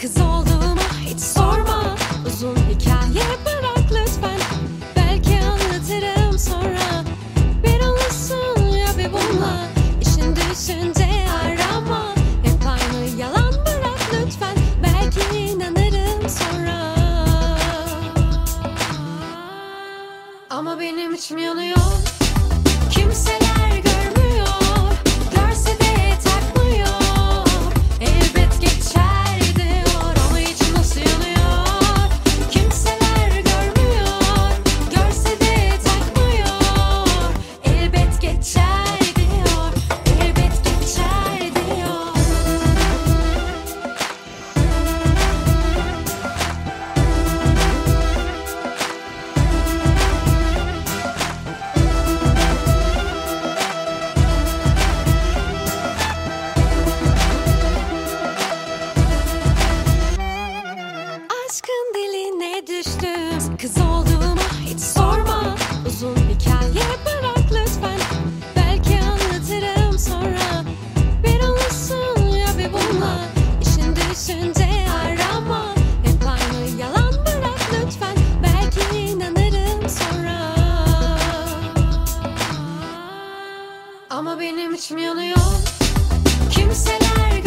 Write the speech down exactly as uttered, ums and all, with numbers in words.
Kız olduğumu hiç sorma. Uzun hikaye bırak lütfen. Belki anlatırım sonra. Bir olursun ya bir bununla. İşin düşünce arama. Hep aynı yalan bırak lütfen. Belki inanırım sonra. Ama benim içim yanıyor. Kimseler görmüyor. Görse de takmıyor. Elbet geçer diyor. Ama içim nasıl yanıyor. Kimseler görmüyor. Görse de takmıyor. Elbet geçer diyor. Elbet geçer diyor. Aşkın diline düştüm. Kız olduğumu hiç sorma. Uzun hikaye bırak lütfen. Belki anlatırım sonra. Bir olursun ya bir bununla. İşin düşünce arama. Hep aynı yalan bırak lütfen. Belki inanırım sonra. Ama benim içim yanıyor. Kimseler